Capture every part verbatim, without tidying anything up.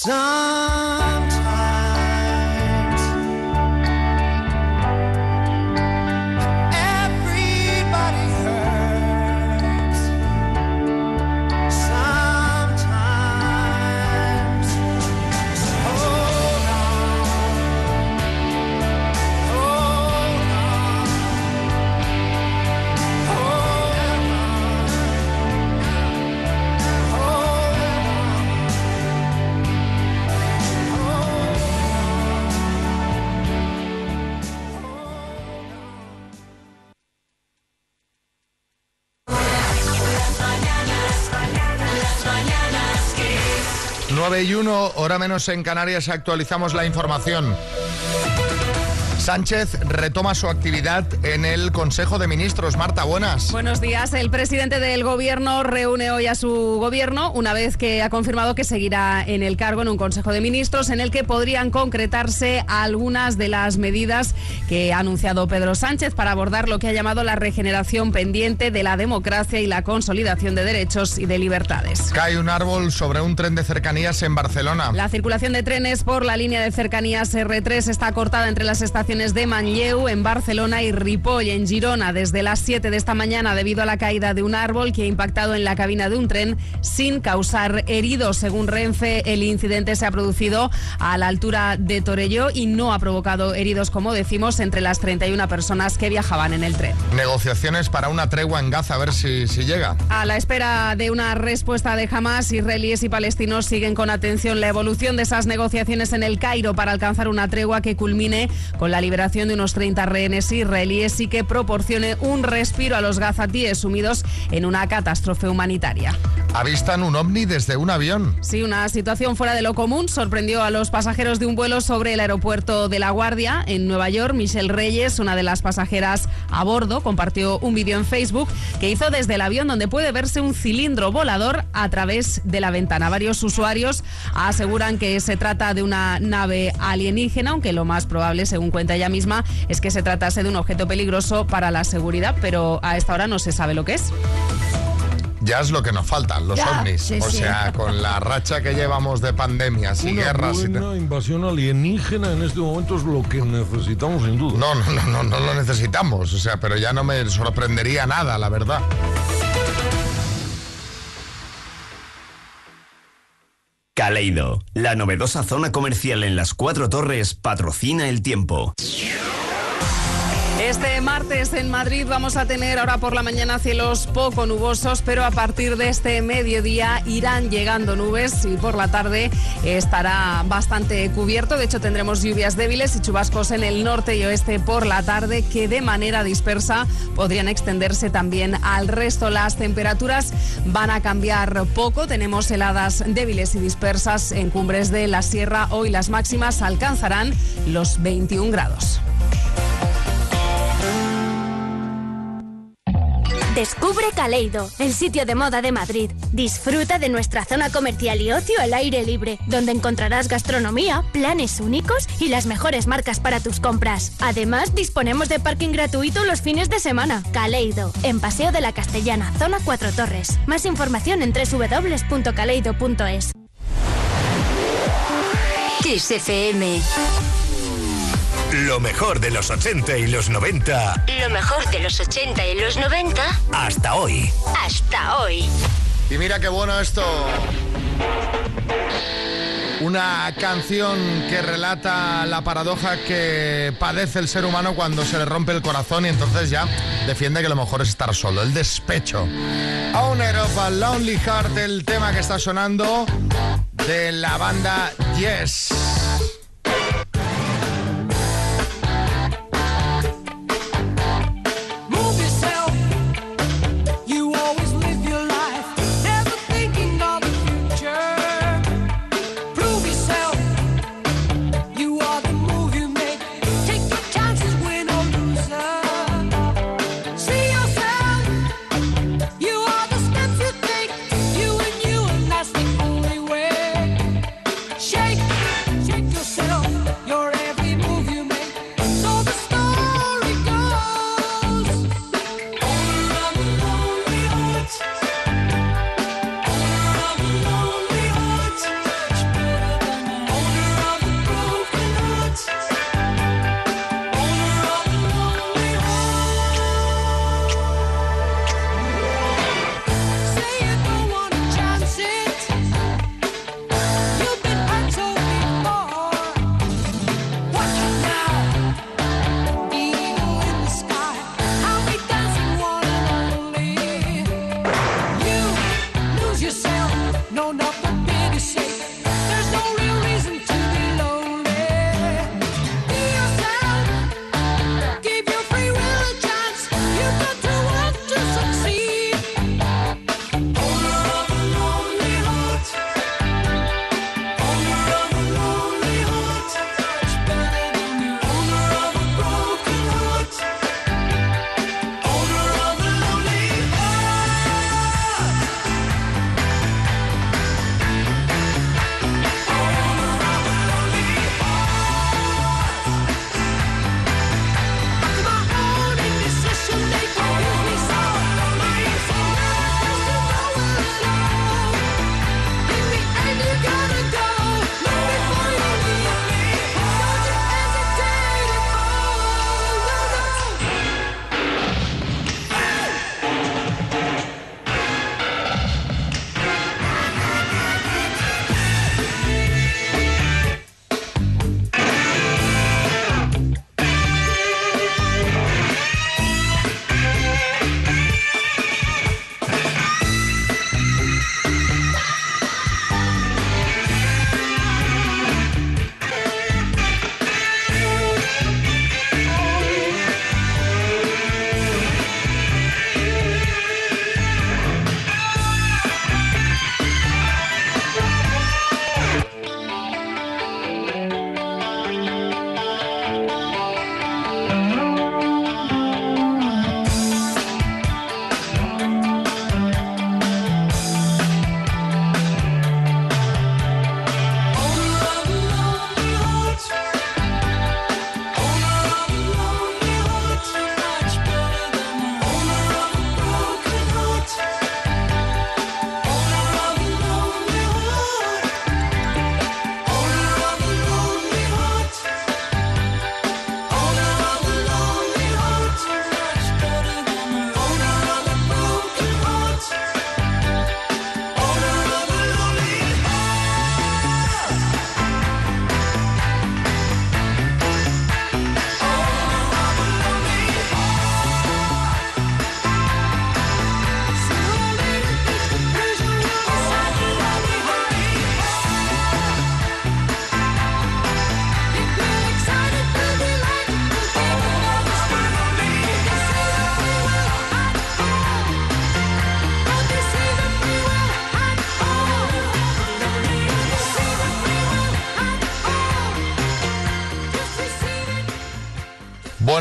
nueve y uno, hora menos en Canarias, actualizamos la información. Sánchez retoma su actividad en el Consejo de Ministros. Marta, buenas. Buenos días. El presidente del Gobierno reúne hoy a su Gobierno una vez que ha confirmado que seguirá en el cargo en un Consejo de Ministros en el que podrían concretarse algunas de las medidas que ha anunciado Pedro Sánchez para abordar lo que ha llamado la regeneración pendiente de la democracia y la consolidación de derechos y de libertades. Cae un árbol sobre un tren de cercanías en Barcelona. La circulación de trenes por la línea de cercanías erre tres está cortada entre las estaciones de Manlleu en Barcelona y Ripoll en Girona desde las siete de esta mañana debido a la caída de un árbol que ha impactado en la cabina de un tren sin causar heridos. Según Renfe, el incidente se ha producido a la altura de Torelló y no ha provocado heridos, como decimos, entre las treinta y una personas que viajaban en el tren. Negociaciones para una tregua en Gaza, a ver si, si llega. A la espera de una respuesta de Hamás, israelíes y palestinos siguen con atención la evolución de esas negociaciones en el Cairo para alcanzar una tregua que culmine con la liberación de unos treinta rehenes israelíes y que proporcione un respiro a los gazatíes sumidos en una catástrofe humanitaria. Avistan un ovni desde un avión. Sí, una situación fuera de lo común sorprendió a los pasajeros de un vuelo sobre el aeropuerto de La Guardia en Nueva York. Michelle Reyes, una de las pasajeras a bordo, compartió un vídeo en Facebook que hizo desde el avión donde puede verse un cilindro volador a través de la ventana. Varios usuarios aseguran que se trata de una nave alienígena, aunque lo más probable, según cuenta ella misma, es que se tratase de un objeto peligroso para la seguridad, pero a esta hora no se sabe lo que es. Ya es lo que nos faltan, los ya, ovnis. sí, o sí. sea, con la racha que llevamos de pandemias y Una guerras. Una buena y invasión alienígena en este momento es lo que necesitamos sin duda. No, no, no, no, no lo necesitamos. O sea, pero ya no me sorprendería nada, la verdad. Kaleido, la novedosa zona comercial en las Cuatro Torres, patrocina el tiempo. Este martes en Madrid vamos a tener ahora por la mañana cielos poco nubosos, pero a partir de este mediodía irán llegando nubes y por la tarde estará bastante cubierto. De hecho, tendremos lluvias débiles y chubascos en el norte y oeste por la tarde que de manera dispersa podrían extenderse también al resto. Las temperaturas van a cambiar poco. Tenemos heladas débiles y dispersas en cumbres de la sierra. Hoy las máximas alcanzarán los veintiún grados. Descubre Kaleido, el sitio de moda de Madrid. Disfruta de nuestra zona comercial y ocio al aire libre, donde encontrarás gastronomía, planes únicos y las mejores marcas para tus compras. Además, disponemos de parking gratuito los fines de semana. Kaleido, en Paseo de la Castellana, zona Cuatro Torres. Más información en doble u doble u doble u punto kaleido punto es. Kiss F M. Lo mejor de los ochenta y los noventa. Lo mejor de los ochenta y los noventa. Hasta hoy. Hasta hoy. Y mira qué bueno esto. Una canción que relata la paradoja que padece el ser humano cuando se le rompe el corazón y entonces ya defiende que lo mejor es estar solo. El despecho. Owner of a Lonely Heart, el tema que está sonando de la banda Yes. Shake, shake.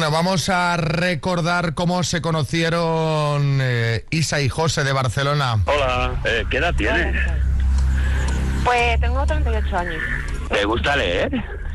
Bueno, vamos a recordar cómo se conocieron eh, Isa y José de Barcelona. Hola, eh, ¿qué edad tienes? Pues tengo treinta y ocho años. ¿Te gusta leer?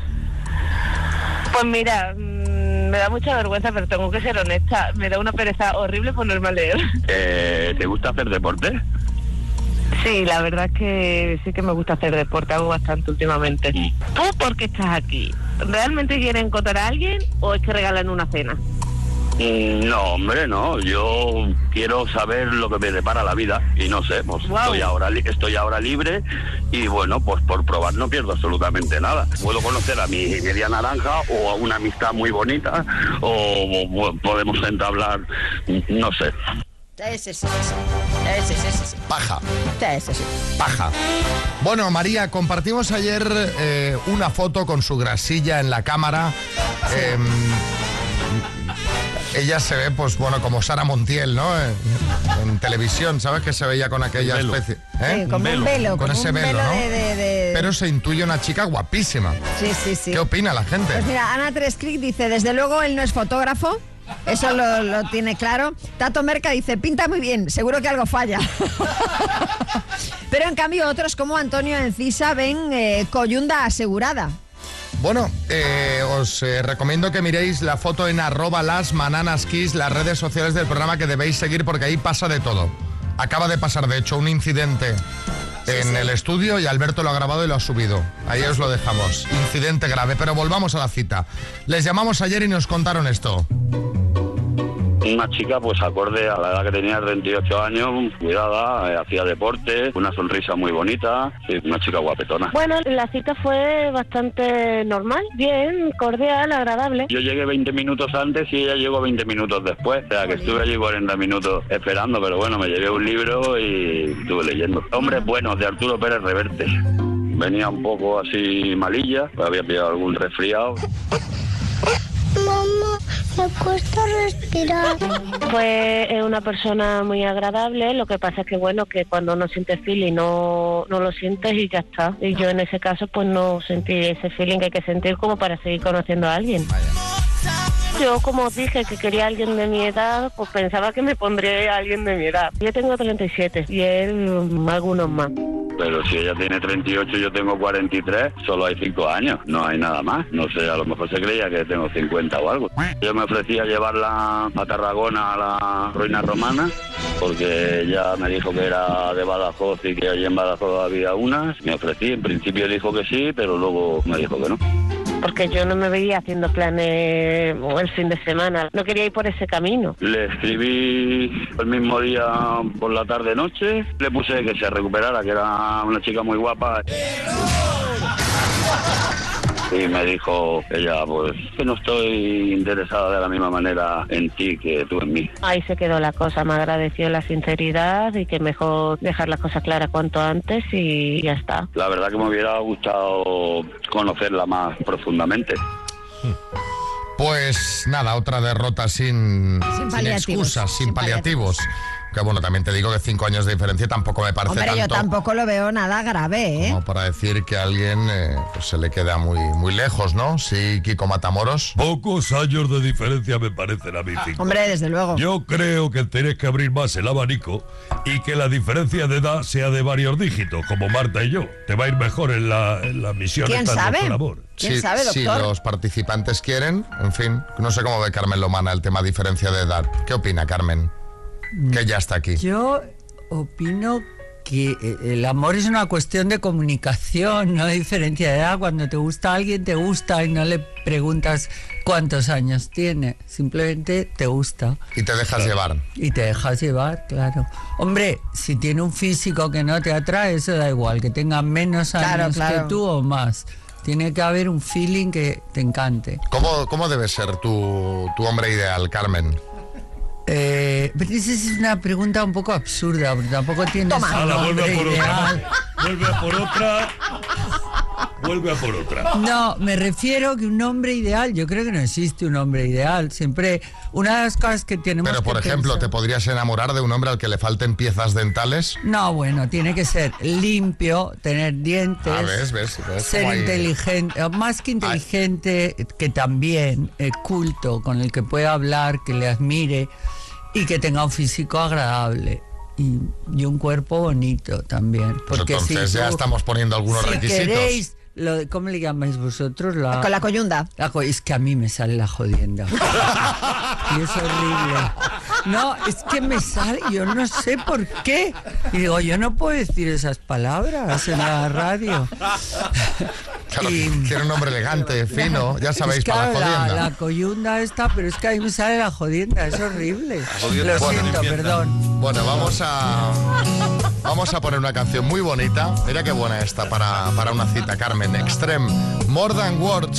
Pues mira, mmm, me da mucha vergüenza, pero tengo que ser honesta. Me da una pereza horrible ponerme a leer. Eh, ¿Te gusta hacer deporte? Sí, la verdad es que sí que me gusta hacer deporte, hago bastante últimamente. ¿Tú por qué estás aquí? ¿Realmente quieres encontrar a alguien o es que regalan una cena? Mm, no, hombre, no. Yo quiero saber lo que me depara la vida y no sé, pues wow. estoy ahora li- estoy ahora libre y bueno, pues por probar no pierdo absolutamente nada. Puedo conocer a mi media naranja o a una amistad muy bonita o, o podemos entablar, no sé. Ese, ese, ese, ese, ese. Paja. Ese, ese. Paja. Bueno, María, compartimos ayer eh, una foto con su grasilla en la cámara. Sí. Eh, ella se ve, pues bueno, como Sara Montiel, ¿no? En, en televisión, ¿sabes? Que se veía con aquella velo. especie. ¿Eh? Sí, como un velo. Un velo con ese un velo, velo ¿no? De, de, de... Pero se intuye una chica guapísima. Sí, sí, sí. ¿Qué opina la gente? Pues mira, Ana Tresclick dice, desde luego él no es fotógrafo. Eso lo, lo tiene claro. Tato Merca dice, pinta muy bien, seguro que algo falla. Pero en cambio otros como Antonio Encisa ven eh, coyunda asegurada. Bueno, eh, os eh, recomiendo que miréis la foto en arroba las mananaskiss, las redes sociales del programa que debéis seguir porque ahí pasa de todo. Acaba de pasar, de hecho, un incidente sí, en sí. el estudio y Alberto lo ha grabado y lo ha subido. Ahí os lo dejamos. Incidente grave, pero volvamos a la cita. Les llamamos ayer y nos contaron esto. Una chica, pues acorde a la edad que tenía, treinta y ocho años, cuidada, eh, hacía deporte, una sonrisa muy bonita, sí, una chica guapetona. Bueno, la cita fue bastante normal, bien, cordial, agradable. Yo llegué veinte minutos antes y ella llegó veinte minutos después, o sea que estuve allí cuarenta minutos esperando, pero bueno, me llevé un libro y estuve leyendo. Hombres buenos, de Arturo Pérez Reverte. Venía un poco así malilla, pues había pillado algún resfriado. Mamá, me cuesta respirar. Fue una persona muy agradable, lo que pasa es que bueno, que cuando no sientes feeling no, no lo sientes y ya está. Y yo en ese caso pues no sentí ese feeling que hay que sentir como para seguir conociendo a alguien. Yo, como dije que quería a alguien de mi edad, pues pensaba que me pondría a alguien de mi edad. Yo tengo treinta y siete y él algunos más. Pero si ella tiene treinta y ocho y yo tengo cuarenta y tres, solo hay cinco años, no hay nada más. No sé, a lo mejor se creía que tengo cincuenta o algo. Yo me ofrecí a llevarla a Tarragona a la ruina romana, porque ella me dijo que era de Badajoz y que allí en Badajoz había unas. Me ofrecí, en principio dijo que sí, pero luego me dijo que no. Porque yo no me veía haciendo planes el fin de semana, no quería ir por ese camino. Le escribí el mismo día por la tarde-noche, le puse que se recuperara, que era una chica muy guapa. Y me dijo ella, pues, que no estoy interesada de la misma manera en ti que tú en mí. Ahí se quedó la cosa, me agradeció la sinceridad y que mejor dejar las cosas claras cuanto antes y ya está. La verdad que me hubiera gustado conocerla más profundamente. Pues nada, otra derrota sin, sin, sin excusas, sin, sin paliativos. paliativos. Que bueno, también te digo que cinco años de diferencia tampoco me parece Hombre, tanto. Yo tampoco lo veo nada grave, ¿eh? Como para decir que a alguien eh, pues se le queda muy, muy lejos, ¿no? Sí, Kiko Matamoros. Pocos años de diferencia me parecen a mí cinco. Hombre, desde luego. Yo creo que tenés que abrir más el abanico y que la diferencia de edad sea de varios dígitos, como Marta y yo. Te va a ir mejor en la, en la misión ¿Quién esta sabe? de labor. ¿Quién sí, sabe, doctor? Si los participantes quieren, en fin. No sé cómo ve Carmen Lomana el tema diferencia de edad. ¿Qué opina, Carmen? Que ya está aquí. Yo opino que el amor es una cuestión de comunicación, no de diferencia de edad. Cuando te gusta alguien, te gusta y no le preguntas cuántos años tiene. Simplemente te gusta. Y te dejas llevar. Y te dejas llevar, claro. Hombre, si tiene un físico que no te atrae, eso da igual. Que tenga menos años claro, claro. que tú o más. Tiene que haber un feeling que te encante. ¿Cómo, cómo debe ser tu, tu hombre ideal, Carmen? Eh, pero esa es una pregunta un poco absurda, porque tampoco tienes Toma. un Ala, vuelve a por ideal. otra. Vuelve a por otra. vuelve a por otra. No, me refiero que un hombre ideal, yo creo que no existe un hombre ideal. Siempre, una de las cosas que tenemos Pero, por que ejemplo, pensar- ¿te podrías enamorar de un hombre al que le falten piezas dentales? No, bueno, tiene que ser limpio, tener dientes, Ah, ves, ves, ves ser cómo hay- inteligente, más que inteligente, que también eh, culto, con el que pueda hablar, que le admire y que tenga un físico agradable. Y, y un cuerpo bonito también. Pues Porque entonces si ya tú- estamos poniendo algunos si requisitos. queréis, lo de- ¿cómo le llamáis vosotros? La, Con la coyunda. la co- es que a mí me sale la jodienda. Y es horrible. No, es que me sale, yo no sé por qué. Y digo, yo no puedo decir esas palabras en la radio. Claro, quiero un hombre elegante, fino, ya sabéis, Es que, para la claro, jodienda. La, la coyunda esta, pero es que a mí me sale la jodienda, es horrible. jodienda. Lo Bueno, siento, perdón. Bueno, vamos a vamos a poner una canción muy bonita. Mira qué buena esta para, para una cita, Carmen. Extreme, More Than Words.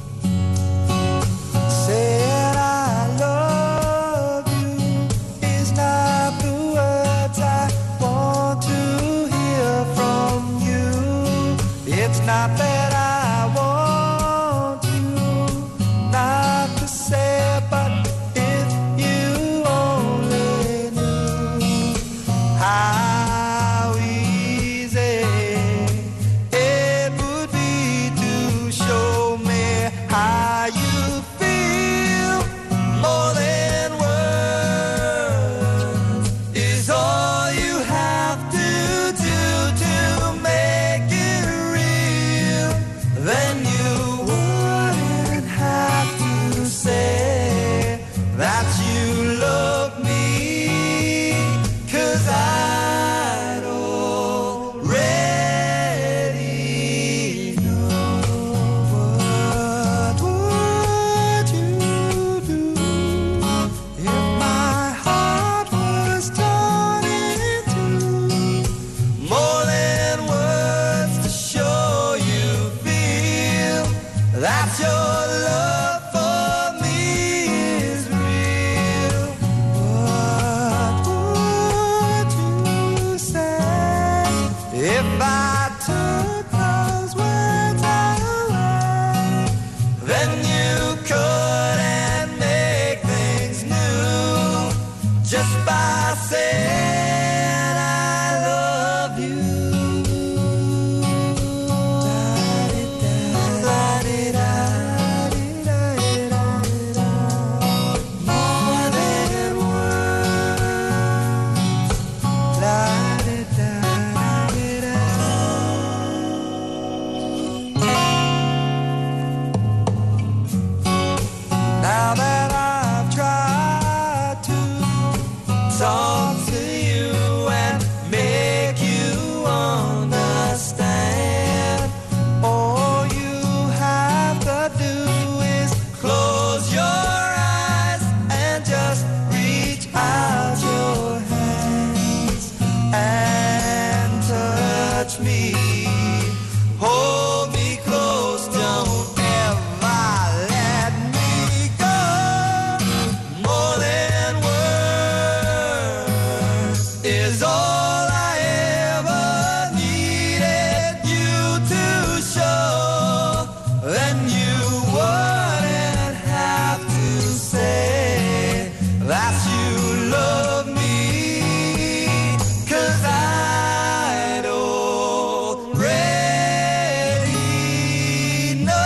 Said I love you is not the words I want to hear from you. It's not that I want you not to say, but if you only knew how easy it would be to show me how you feel. More than words is all you have to do to make it real. Then you wouldn't have to say that you love me, 'cause I'd already know. What would you do if my heart was torn in two? More than words to show you feel that your love for me is real. What would you say if I took those words away? Then you couldn't make things new just by saying I love you. More than Now that I've tried to talk to you and make you understand, all you have to do is close your eyes and just reach out your hands and touch me. Hold me close, don't ever let me go. More than words is all I ever needed you to show. Then you wouldn't have to say that you love me, 'cause I'd already know.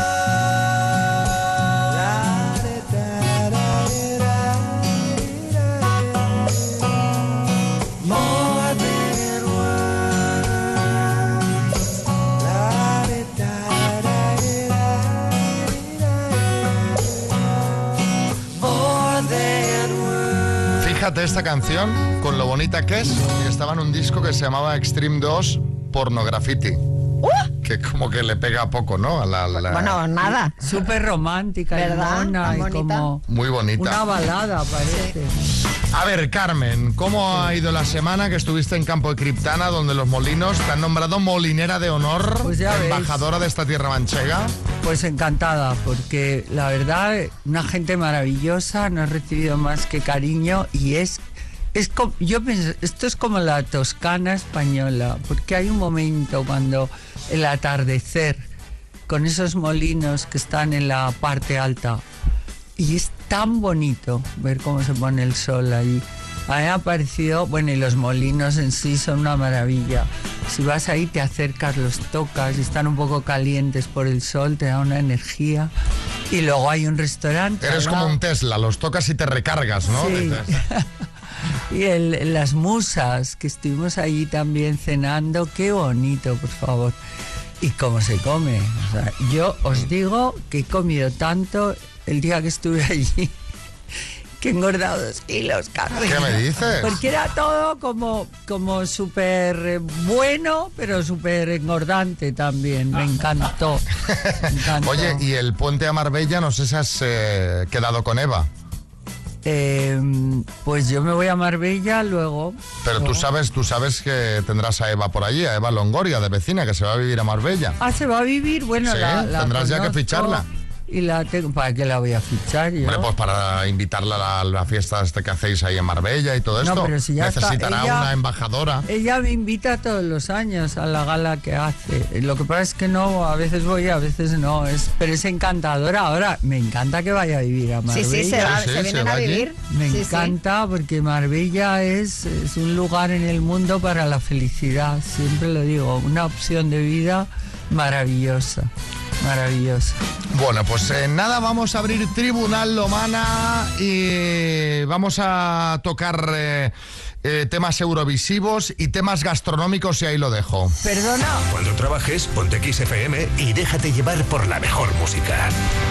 More than words. More than words. Fíjate esta canción, con lo bonita que es, y estaba en un disco que se llamaba Extreme dos Pornograffiti. Que como que le pega poco, ¿no? A la, a la- Bueno, nada. Súper romántica, ¿Verdad? y mona, Tan y bonita. como Muy bonita. una balada parece. A ver, Carmen, ¿cómo ha ido la semana que estuviste en Campo de Criptana, donde los molinos te han nombrado molinera de honor, Pues ya veis. embajadora de esta tierra manchega? Pues encantada, porque la verdad, una gente maravillosa, no he recibido más que cariño y es, es co- yo pienso, esto es como la Toscana española, porque hay un momento cuando el atardecer con esos molinos que están en la parte alta. Y es tan bonito ver cómo se pone el sol ahí. A mí me ha parecido, bueno, y los molinos en sí son una maravilla. Si vas ahí, te acercas, los tocas y están un poco calientes por el sol, te da una energía. Y luego hay un restaurante. Eres ¿no? como un Tesla, los tocas y te recargas, ¿no? Sí. Y el, las musas, que estuvimos allí también cenando, qué bonito, por favor. Y cómo se come. O sea, yo os digo que he comido tanto el día que estuve allí, que he engordado dos kilos, Carmen. ¿Qué me dices? Porque era todo como, como súper bueno, pero súper engordante también. Me encantó. Me encantó. Oye, y el puente a Marbella, no sé si has eh, quedado con Eva. Eh, pues yo me voy a Marbella luego. Pero tú sabes, tú sabes que tendrás a Eva por allí, a Eva Longoria, de vecina, que se va a vivir a Marbella. Ah, se va a vivir, bueno, Sí, la, la tendrás ya que conozco ficharla. Y la tengo, ¿para qué la voy a fichar yo? Hombre, pues para invitarla a la, la fiesta este que hacéis ahí en Marbella y todo No, esto. pero si ya está, necesitará ella- una embajadora. Ella me invita todos los años a la gala que hace. Lo que pasa es que no, a veces voy, a veces no. Es, pero es encantadora. Ahora, me encanta que vaya a vivir a Sí, Marbella. sí, se, va- Sí, sí, se se vienen va a allí. vivir. Me Sí, sí. encanta porque Marbella es, es un lugar en el mundo para la felicidad. Siempre lo digo, una opción de vida maravillosa. Maravillosa. Bueno, pues eh, nada, vamos a abrir Tribunal Lomana y vamos a tocar eh, eh, temas eurovisivos y temas gastronómicos y ahí lo dejo. Perdona. Cuando trabajes, ponte Kiss F M y déjate llevar por la mejor música.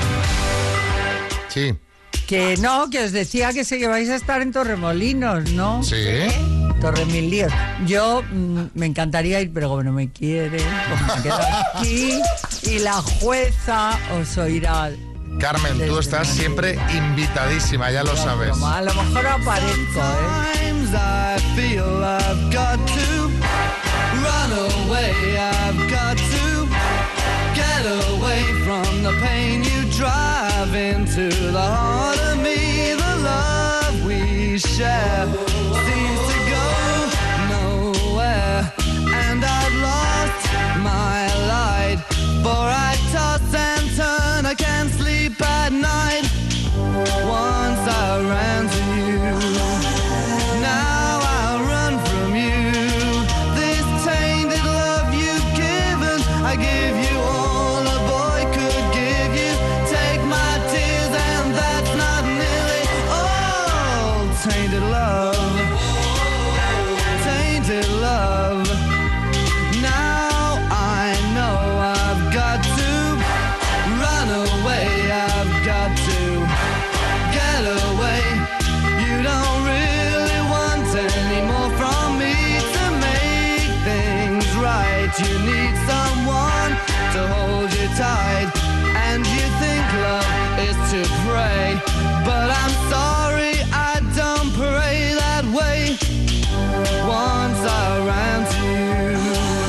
Sí. Que no, que os decía que sé que vais a estar en Torremolinos, ¿no? Sí. Torremolinos. Yo mm, me encantaría ir, pero como no me quiere, pues me quedo aquí y la jueza os oirá. Carmen, tú estás siempre invitadísima, ya lo sabes. A lo mejor aparezco, ¿eh? Sometimes I feel I've got to run away, I've got to get away from the pain you drive into the heart of me. The love we share seems to go nowhere, and I've lost my light, for I toss and turn, I can't sleep at night. Once I ran to you, now I run from you. This tainted love you've given, I give you all a boy could give you. Take my tears and that's not nearly all. Tainted love, tainted love. Now I know I've got to run away, I've got to get away. You don't really want any more from me to make things right. You need someone to hold you tight, and you think love is to pray, but I'm sorry, I don't pray that way. Once I ran to you,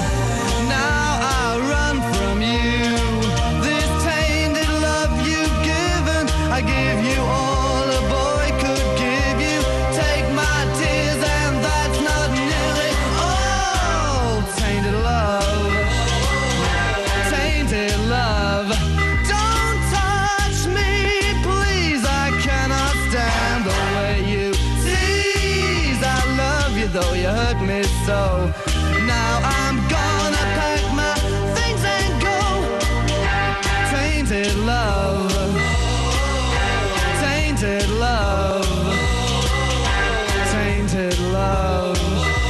now I run from you. This tainted love you've given, I give you all a boy could give you. Take my tears and that's not nearly all. Tainted love, tainted love. Don't touch me, please, I cannot stand the way you tease. I love you though you hurt me so. Now I'm gonna pack my things and go. Tainted love, tainted love, tainted love,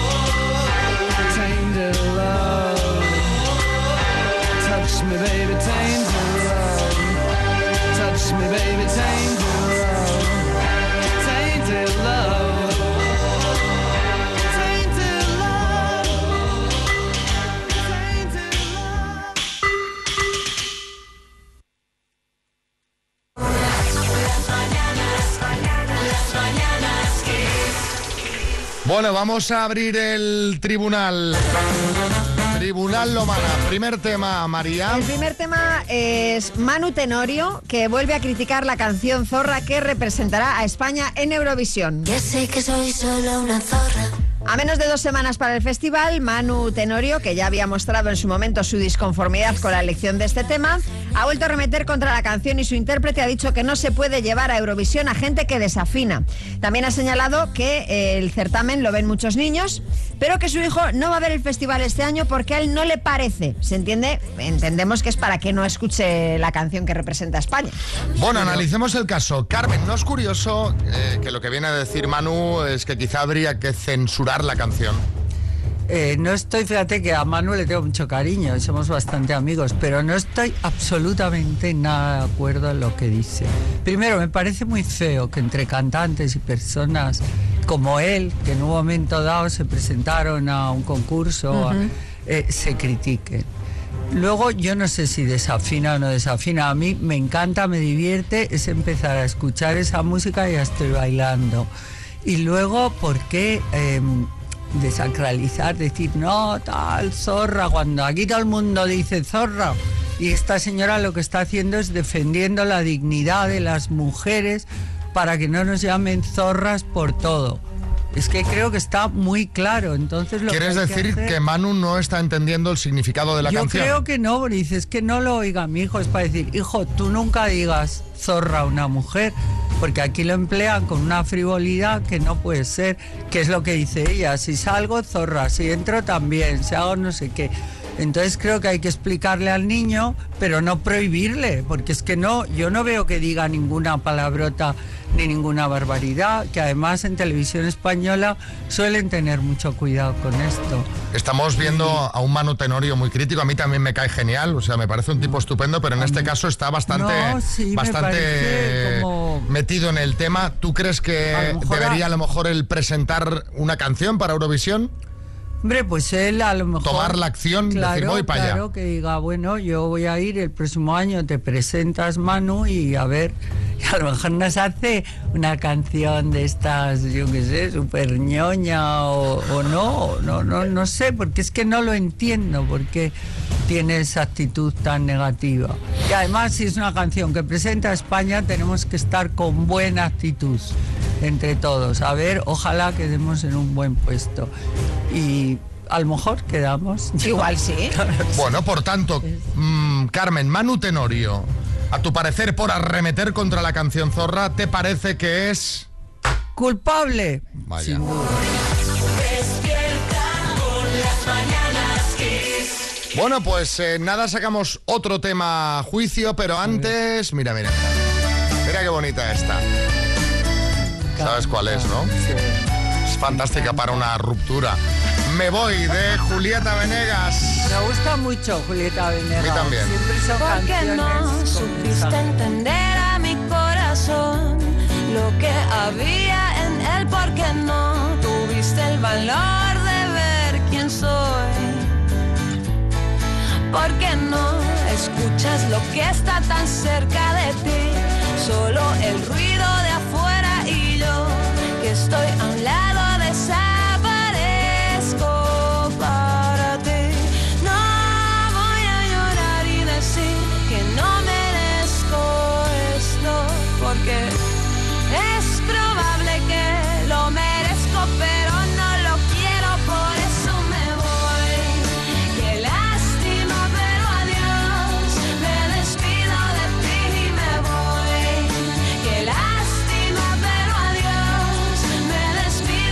tainted love. Touch me, baby, tainted love. Touch me, baby, tainted love. Tainted love. Tainted love. Tainted love. Bueno, vamos a abrir el tribunal. Tribunal Lomana. Primer tema, María. El primer tema es Manu Tenorio, que vuelve a criticar la canción Zorra que representará a España en Eurovisión. Ya sé que soy solo una zorra, A menos de dos semanas para el festival, Manu Tenorio, que ya había mostrado en su momento su disconformidad con la elección de este tema, ha vuelto a remeter contra la canción y su intérprete ha dicho que no se puede llevar a Eurovisión a gente que desafina. También ha señalado que el certamen lo ven muchos niños, pero que su hijo no va a ver el festival este año porque a él no le parece. ¿Se entiende? Entendemos que es para que no escuche la canción que representa a España. Bueno, analicemos el caso. Carmen, ¿no es curioso eh, que lo que viene a decir Manu es que quizá habría que censurar la canción? Eh, no estoy, fíjate que a Manu le tengo mucho cariño y somos bastante amigos, pero no estoy absolutamente nada de acuerdo en lo que dice. Primero, me parece muy feo que entre cantantes y personas como él, que en un momento dado se presentaron a un concurso, uh-huh. a, eh, se critiquen. Luego, yo no sé si desafina o no desafina. A mí me encanta, me divierte, es empezar a escuchar esa música y ya estoy bailando. Y luego, ¿por qué eh, desacralizar, decir, no, tal, zorra, cuando aquí todo el mundo dice zorra? Y esta señora lo que está haciendo es defendiendo la dignidad de las mujeres para que no nos llamen zorras por todo. Es que creo que está muy claro. Entonces, lo ¿Quieres que hay decir que, hacer... que Manu no está entendiendo el significado de la Yo canción? Yo creo que no, Boris, es que no lo oiga mi hijo. Es para decir, hijo, tú nunca digas zorra a una mujer, porque aquí lo emplean con una frivolidad que no puede ser, que es lo que dice ella. Si salgo, zorra, si entro también, si hago no sé qué. Entonces creo que hay que explicarle al niño, pero no prohibirle, porque es que no, yo no veo que diga ninguna palabrota ni ninguna barbaridad, que además en televisión española suelen tener mucho cuidado con esto. Estamos viendo a un Manu Tenorio muy crítico, a mí también me cae genial, o sea, me parece un tipo estupendo, pero en este caso está bastante, no, sí, bastante como... metido en el tema. ¿Tú crees que a debería a... a lo mejor él presentar una canción para Eurovisión? Hombre, pues él a lo mejor... Tomar la acción, claro, decir voy para allá. Claro, que diga, bueno, yo voy a ir el próximo año, te presentas, Manu, y a ver, y a lo mejor nos hace una canción de estas, yo qué sé, súper ñoña o, o no, no, no, no sé, porque es que no lo entiendo, porque tiene esa actitud tan negativa. Y además, si es una canción que presenta a España, tenemos que estar con buena actitud entre todos. A ver, ojalá quedemos en un buen puesto. Y a lo mejor quedamos. Igual sí. Bueno, por tanto, mmm, Carmen, Manu Tenorio, a tu parecer, por arremeter contra la canción Zorra, ¿te parece que es...? Culpable. Vaya. Sin duda. Bueno, pues eh, nada, sacamos otro tema a juicio, pero antes... Mira, mira, mira. Mira qué bonita esta. ¿Sabes cuál es, no? Sí. Es fantástica para una ruptura. Me voy, de Julieta Venegas. Me gusta mucho Julieta Venegas. A mí también. Siempre son Porque no supiste entender a mi corazón lo que había en él, porque no tuviste el valor de ver quién soy. Porque no escuchas lo que está tan cerca de ti, solo el ruido de afuera y yo que estoy a un lado desaparezco para ti. No voy a llorar y decir que no merezco esto, porque es probable que lo merezco, pero no lo quiero, por eso me voy. Qué lástima, pero adiós, me despido de ti y me voy. Qué lástima, pero adiós, me despido.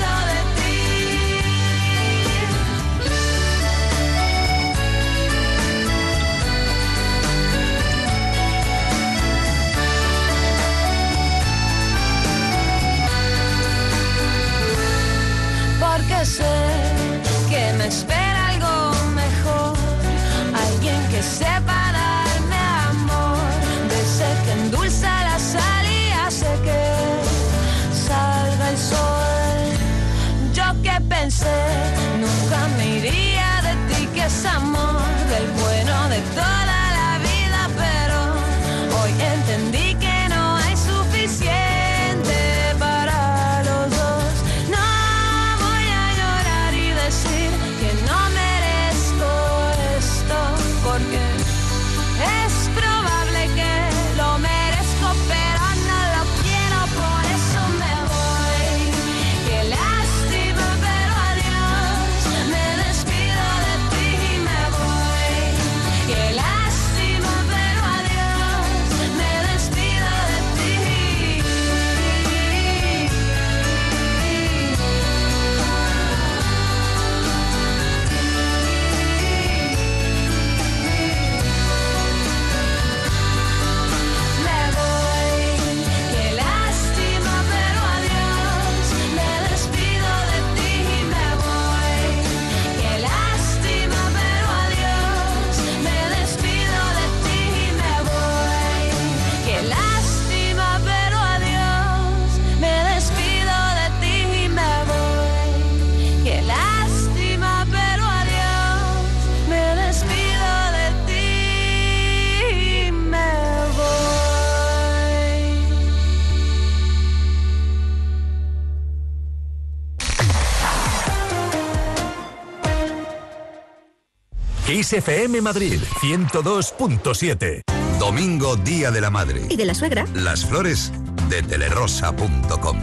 Kiss F M Madrid, ciento dos punto siete. Domingo, Día de la Madre. ¿Y de la suegra? Las flores de telerosa punto com.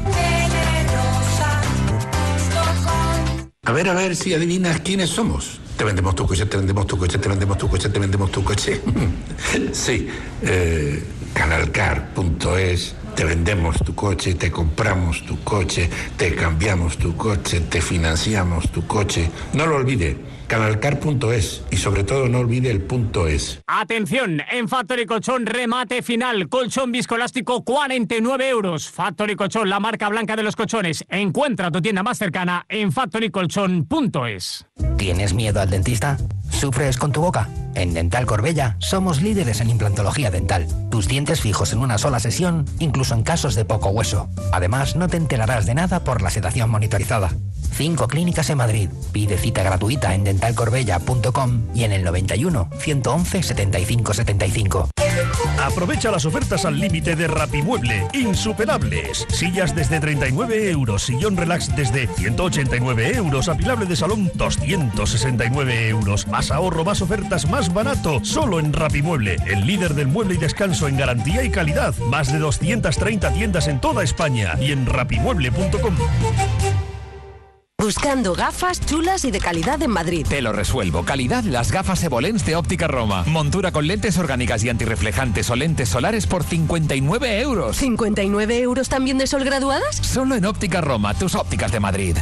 A ver, a ver si adivinas quiénes somos. Te vendemos tu coche, te vendemos tu coche, te vendemos tu coche, te vendemos tu coche. Sí, eh, canalcar punto es. Te vendemos tu coche, te compramos tu coche, te cambiamos tu coche, te financiamos tu coche. No lo olvide, canalcar punto es y sobre todo no olvide el punto es. Atención, en Factory Colchón remate final, colchón viscoelástico cuarenta y nueve euros. Factory Colchón, la marca blanca de los colchones. Encuentra tu tienda más cercana en factory colchón punto es. ¿Tienes miedo al dentista? ¿Sufres con tu boca? En Dental Corbella somos líderes en implantología dental. Tus dientes fijos en una sola sesión, incluso en casos de poco hueso. Además, no te enterarás de nada por la sedación monitorizada. Cinco clínicas en Madrid. Pide cita gratuita en dental corbella punto com y en el noventa y uno, ciento once, setenta y cinco setenta y cinco. Aprovecha las ofertas al límite de Rapimueble. Insuperables. Sillas desde treinta y nueve euros. Sillón relax desde ciento ochenta y nueve euros. Apilable de salón doscientos sesenta y nueve euros. Más ahorro, más ofertas, más barato. Solo en Rapimueble. El líder del mueble y descanso en garantía y calidad. Más de doscientas treinta tiendas en toda España. Y en rapimueble punto com. Buscando gafas chulas y de calidad en Madrid. Te lo resuelvo. Calidad las gafas Evolens de Óptica Roma. Montura con lentes orgánicas y antirreflejantes o lentes solares por cincuenta y nueve euros. ¿cincuenta y nueve euros también de sol graduadas? Solo en Óptica Roma, tus ópticas de Madrid.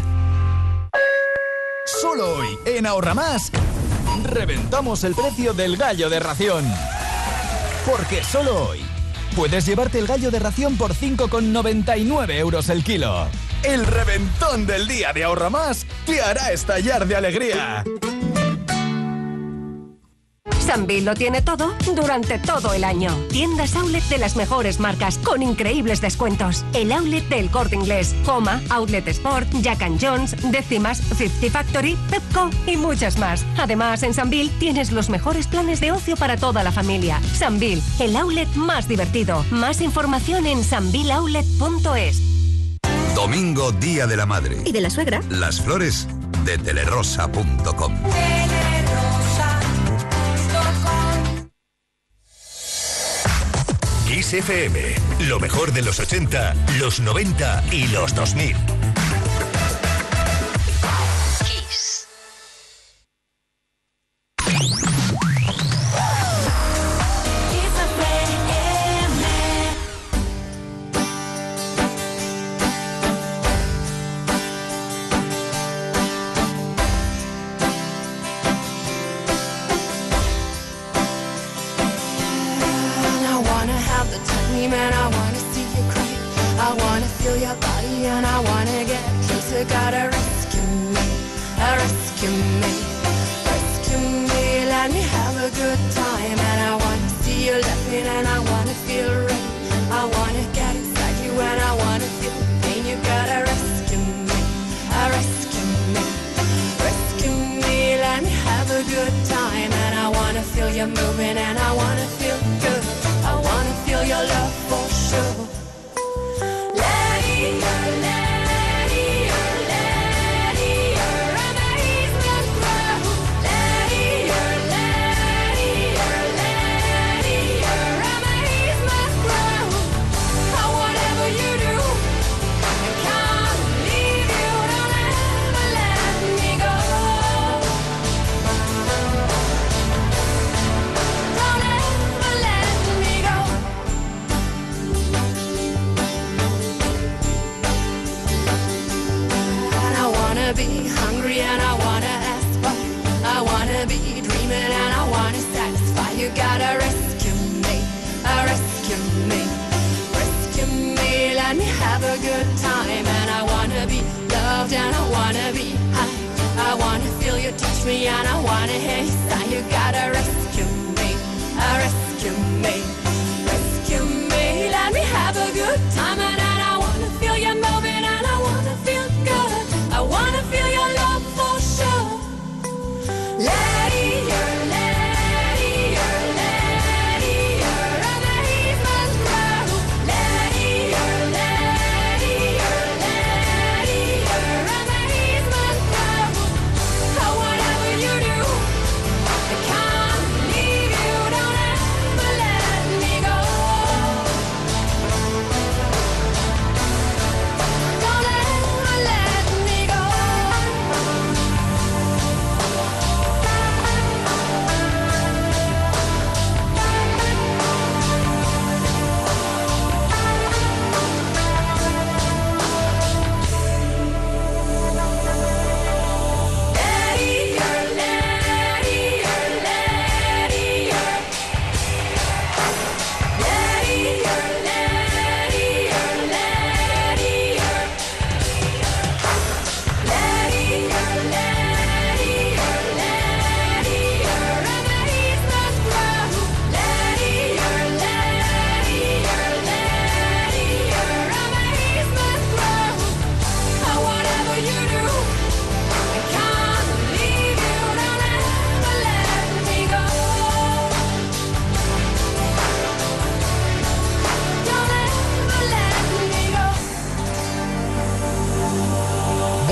Solo hoy, en Ahorra Más, reventamos el precio del gallo de ración. Porque solo hoy puedes llevarte el gallo de ración por cinco con noventa y nueve euros el kilo. El reventón del día de Ahorra Más te hará estallar de alegría. Sambil lo tiene todo durante todo el año. Tiendas outlet de las mejores marcas con increíbles descuentos. El outlet del Corte Inglés, Homa, Outlet Sport, Jack and Jones, Décimas, cincuenta Factory, Pepco y muchas más. Además, en Sambil tienes los mejores planes de ocio para toda la familia. Sambil, el outlet más divertido. Más información en sambil outlet punto es. Domingo, Día de la Madre. ¿Y de la suegra? Las flores de telerosa punto com. Kiss F M, lo mejor de los ochenta, los noventa y los dos mil. Kiss. And I wanna see you cry. I wanna feel your body and I wanna get closer. Gotta rescue me, uh, rescue me, rescue me. Let me have a good time. And I wanna see you laughing and I wanna feel rain. I wanna get inside you and I wanna feel pain. You gotta rescue me, uh, rescue me, rescue me. Let me have a good time. And I wanna feel you moving and I wanna feel good. I wanna feel your love for sure. Lady, you're lady, you're lady, you're amazement grow. Lady, you're lady, you're lady, you're amazement grow. Oh, whatever you do, I can't leave you, don't ever let me go. Don't ever let me go. And I wanna be hungry and I wanna aspire. I wanna be dreaming and I wanna satisfy. You gotta rescue me, uh, rescue me, rescue me. Let me have a good time. And I wanna be loved and I wanna be high. I wanna feel you touch me and I wanna hear you sigh. You gotta rescue me, uh, rescue me, rescue me. Let me have a good time. And then I wanna feel you moving and I wanna feel good. I wanna feel your love for sure. Lady, you're lady, you're lady, you're amazement grow. Lady, you're lady, you're lady, you're amazement grow. Oh, whatever you do, I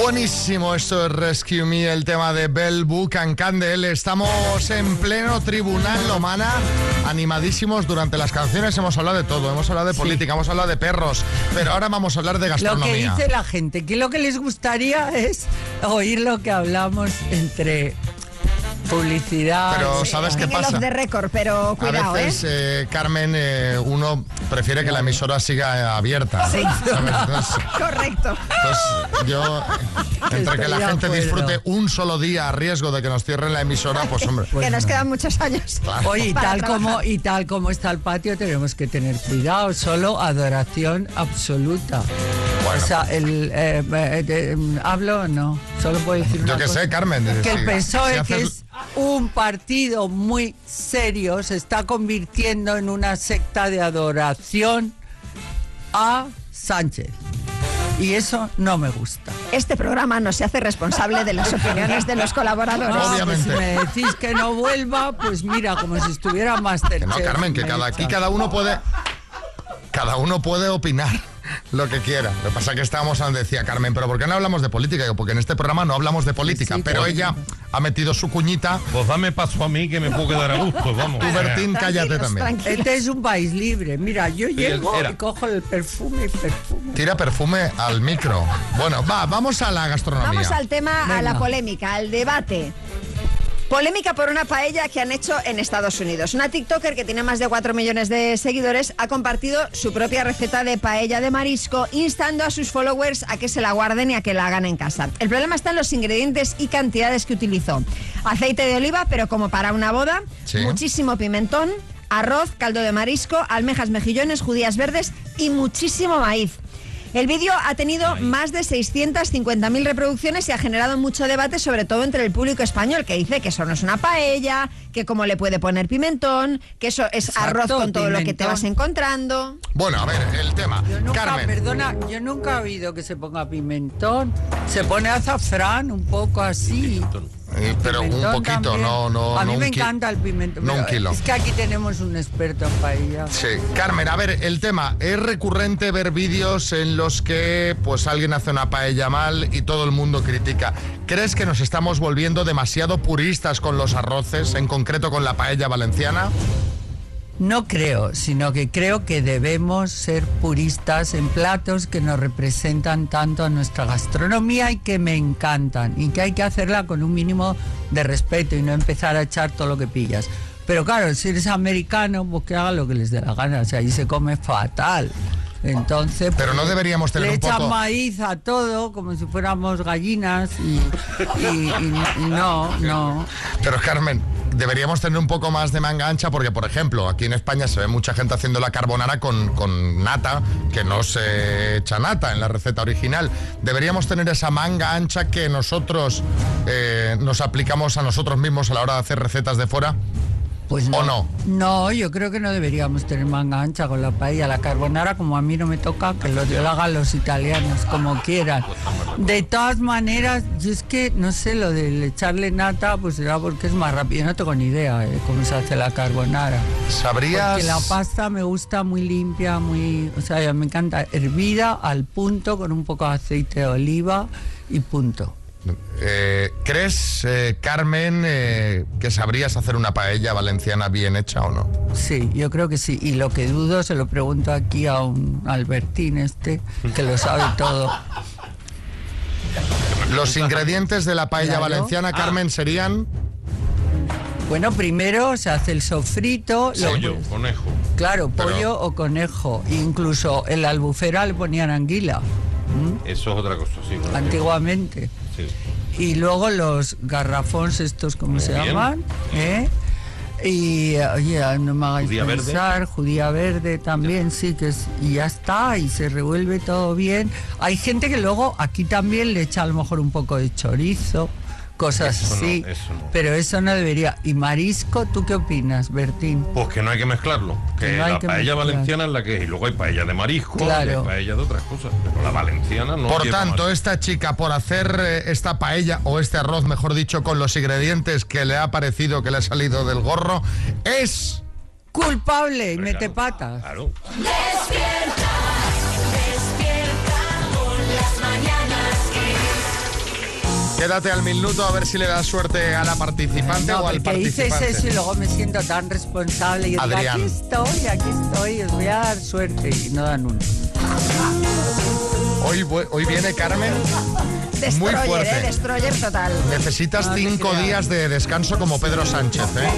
Buenísimo, esto es Rescue Me, el tema de Bell, Book and Candle. Estamos en pleno tribunal Lomana, animadísimos durante las canciones. Hemos hablado de todo, hemos hablado de Sí. política, hemos hablado de perros, pero ahora vamos a hablar de Lo gastronomía. que dice la gente, que lo que les gustaría es oír lo que hablamos entre publicidad. Pero ¿sabes qué En el pasa? off the record, pero cuidado, a veces, ¿eh? eh, Carmen, eh, uno prefiere que la emisora siga abierta. Sí. ¿sabes? Entonces, Correcto. Entonces, yo, entre Estoy que la de gente acuerdo. disfrute un solo día a riesgo de que nos cierren la emisora, pues hombre. que nos quedan muchos años. Oye, y para tal, trabajar. como, y tal como está el patio, tenemos que tener cuidado. Solo adoración absoluta. O sea, el, eh, eh, eh, ¿hablo o no? Solo puedo decir una Yo que cosa. sé, Carmen. Que el si- P S O E, si que haces- es un partido muy serio, se está convirtiendo en una secta de adoración a Sánchez. Y eso no me gusta. Este programa no se hace responsable de las opiniones de los colaboradores. Ah, pues si me decís que no vuelva, pues mira, como si estuviera Masterchef. No, Carmen, que me cada, echa. aquí cada uno puede. Cada uno puede opinar lo que quiera. Lo que pasa es que estábamos, decía Carmen, pero ¿por qué no hablamos de política? Digo, porque en este programa no hablamos de política, Sí, pero pues- ella ha metido su cuñita. Pues dame paso a mí que me puedo quedar a gusto, vamos. Tú, Bertín, cállate también. Este es un país libre. Mira, yo Sí, llego era. y cojo el perfume y perfume. Tira perfume al micro. Bueno, va, vamos a la gastronomía. Vamos al tema, a Venga. la polémica, al debate. Polémica por una paella que han hecho en Estados Unidos. Una TikToker que tiene más de cuatro millones de seguidores ha compartido su propia receta de paella de marisco, instando a sus followers a que se la guarden y a que la hagan en casa. El problema está en los ingredientes y cantidades que utilizó. Aceite de oliva, pero como para una boda, Sí. muchísimo pimentón, arroz, caldo de marisco, almejas, mejillones, judías verdes y muchísimo maíz. El vídeo ha tenido más de seiscientas cincuenta mil reproducciones y ha generado mucho debate, sobre todo entre el público español, que dice que eso no es una paella, que cómo le puede poner pimentón, que eso es Exacto, arroz con todo lo que te pimentón. vas encontrando. Bueno, a ver, el tema. Nunca, Carmen. perdona, yo nunca he oído que se ponga pimentón. Se pone azafrán, un poco así. Eh, pero un Pimentón poquito, también. no, no, A no mí un me ki- encanta el pimentón. no un pero kilo. Es que aquí tenemos un experto en paella. Sí, Carmen, a ver, el tema, es recurrente ver vídeos en los que pues alguien hace una paella mal y todo el mundo critica. ¿Crees que nos estamos volviendo demasiado puristas con los arroces, en concreto con la paella valenciana? No creo, sino que creo que debemos ser puristas en platos que nos representan tanto a nuestra gastronomía y que me encantan, y que hay que hacerla con un mínimo de respeto y no empezar a echar todo lo que pillas. Pero claro, si eres americano, pues que haga lo que les dé la gana, o sea, ahí se come fatal. Entonces, Pero no pues, deberíamos tener le un poco- echan maíz a todo como si fuéramos gallinas y, y- y- y no, no. Pero Carmen, deberíamos tener un poco más de manga ancha porque, por ejemplo, aquí en España se ve mucha gente haciendo la carbonara con, con nata, que no se echa nata en la receta original. Deberíamos tener esa manga ancha que nosotros eh, nos aplicamos a nosotros mismos a la hora de hacer recetas de fuera. Pues no. ¿O no? No, yo creo que no deberíamos tener manga ancha con la paella. La carbonara, como a mí no me toca, que lo, lo hagan los italianos, como quieran. De todas maneras, yo es que, no sé, lo de echarle nata, pues será porque es más rápido. Yo no tengo ni idea eh, cómo se hace la carbonara. ¿Sabrías? Porque la pasta me gusta muy limpia, muy... O sea, me encanta hervida al punto, con un poco de aceite de oliva y punto. Eh, ¿Crees, eh, Carmen, eh, que sabrías hacer una paella valenciana bien hecha o no? Sí, yo creo que sí. Y lo que dudo se lo pregunto aquí a un Albertín este, que lo sabe todo. Los ingredientes de la paella Claro. valenciana, Carmen, serían... Bueno, primero se hace el sofrito. lo- Pollo, conejo. Claro, Pero- pollo o conejo. Incluso en la albufera le ponían anguila, Eso es otra cosa, sí. conejo. antiguamente. Sí. Y luego los garrafones estos, ¿cómo se bien. llaman? ¿Eh? Y, eh, oye, no me hagáis Judía verde. pensar, judía verde también, sí, que es, y ya está, y se revuelve todo bien. Hay gente que luego aquí también le echa a lo mejor un poco de chorizo, cosas Eso no, así, eso no. pero eso no debería. ¿Y marisco, tú qué opinas, Bertín? Pues que no hay que mezclarlo. Que, Que no hay la que paella mezclar. valenciana es la que es. Y luego hay paella de marisco, Claro. y hay paella de otras cosas. Pero la valenciana no Por lleva tanto, más. esta chica, por hacer eh, esta paella o este arroz, mejor dicho, con los ingredientes que le ha parecido que le ha salido del gorro, es... Culpable y mete patas. Claro. Despierta, despierta con las mañanas Kiss. Quédate al minuto a ver si le das suerte a la participante No, o al porque participante. dices eso y luego me siento tan responsable. Y yo digo, Adrián. aquí estoy, aquí estoy, os voy a dar suerte. Y no dan uno. Hoy, hoy viene Carmen muy Destroyer, fuerte. ¿eh? Destroyer total. Necesitas No te cinco creas. días de descanso como Pedro Sánchez, ¿eh?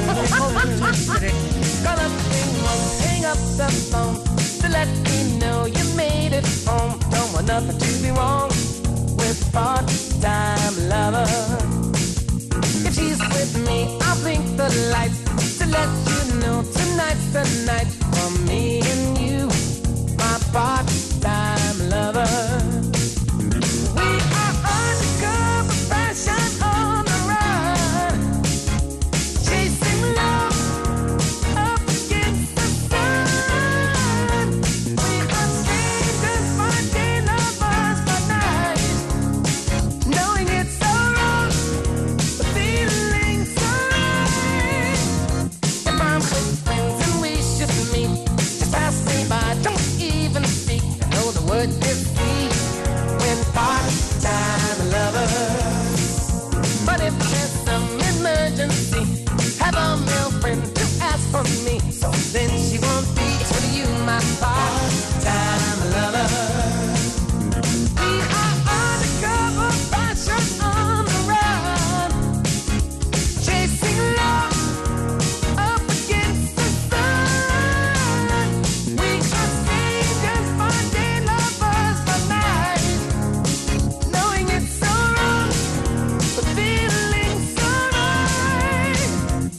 Hang up the phone to let me know you made it home. Don't want nothing to be wrong with part-time lover. If she's with me, I'll blink the lights to let you know tonight's the night for me and you, my part-time lover. We are undercover fashion on the run, chasing love. But if there's some emergency, have a male friend to ask for me. So then she won't be for you, my part-time lover. We are undercover fashion on the run, chasing love up against the sun. We are strangers for day, lovers for night, knowing it's so wrong, but feeling so right.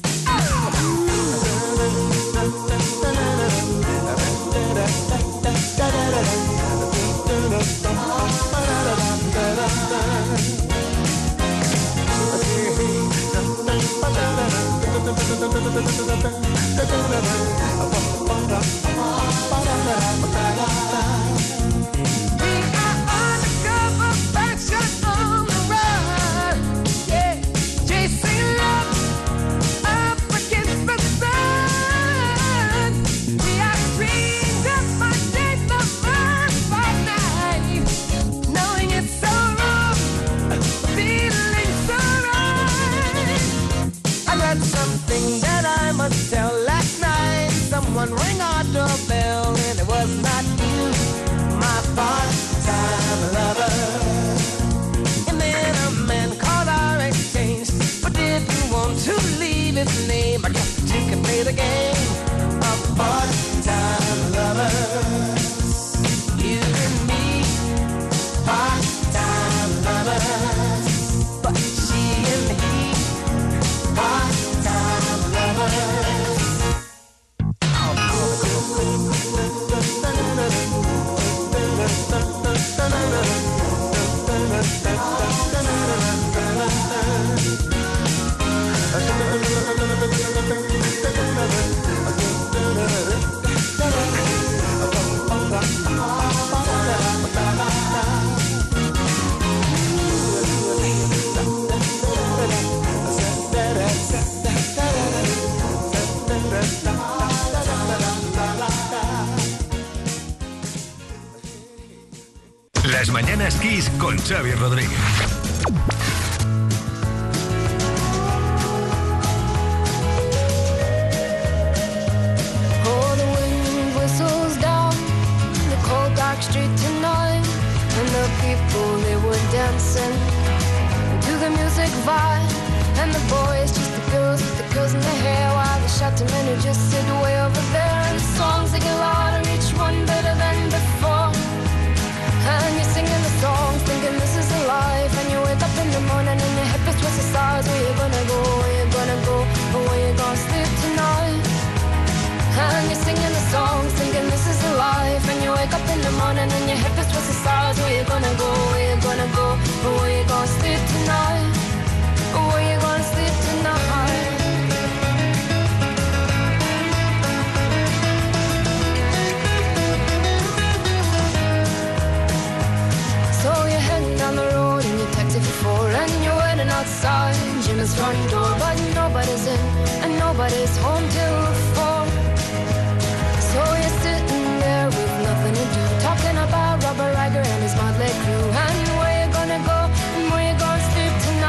Something that I must tell. Last night someone rang our doorbell and it was not you, my part-time lover. And then a man called our exchange but didn't want to leave his name. I guess you can play the game of part-time lovers. You and me, part-time lovers. But she and he, part-time lovers. Las Mañanas Kiss con Xavi Rodríguez. Oh, the wind whistles down the cold dark street tonight, and the people, they were dancing to the music vibe, and the boys just the girls with the girls in their hair, while the shouting men who just sit way over there, and the songs they get louder, each one better than before. And you're singing the songs, thinking this is a life. And you wake up in the morning and your head feels towards the stars. Where you gonna go, where you gonna go, or where you gonna sleep tonight? And you're singing the songs, thinking this is a life. And you wake up in the morning and your head feels towards the stars. Where you gonna go, where you gonna go, or where you gonna sleep tonight? Or where you gonna sleep tonight? So you're heading down the road in your taxi for four, and you're waiting outside Jim's front door, but nobody's in and nobody's home till four. So you're sitting there with nothing to do, talking about Robert Riger and his motley crew, and where you gonna go and where you gonna sleep tonight?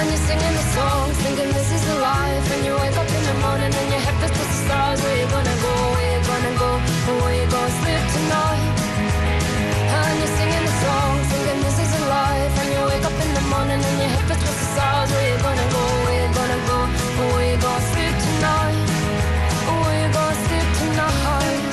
And you're singing the songs, thinking this is the life. And you wake up in the morning and your head feels towards the stars. Where you gonna go, where you gonna go, or where you gonna sleep tonight? And you're singing the songs, thinking this is a life. And you wake up in the morning and your head feels towards the stars. Where you gonna go, where you gonna go, or where you gonna sleep tonight? Or where you gonna sleep tonight?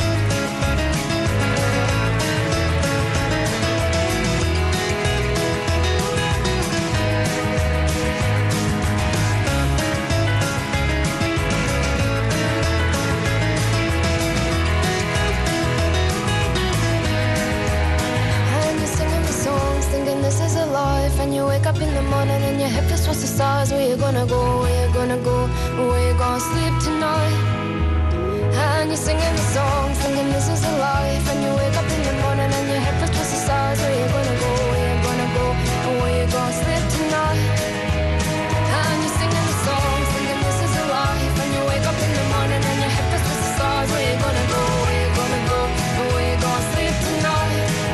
Thinking this is a life. And you wake up in the morning and your head feels towards the stars. Where you gonna go, where you gonna go, where you gonna sleep tonight? And you're singing the songs, thinking this is a life. And you wake up in the morning and your head feels towards the stars. Where you gonna go, where you gonna go, where you gonna sleep tonight? And you're singing the songs, thinking this is a life. And you wake up in the morning and your head feels towards the stars. Where you gonna go, where you gonna go, where you gonna sleep tonight?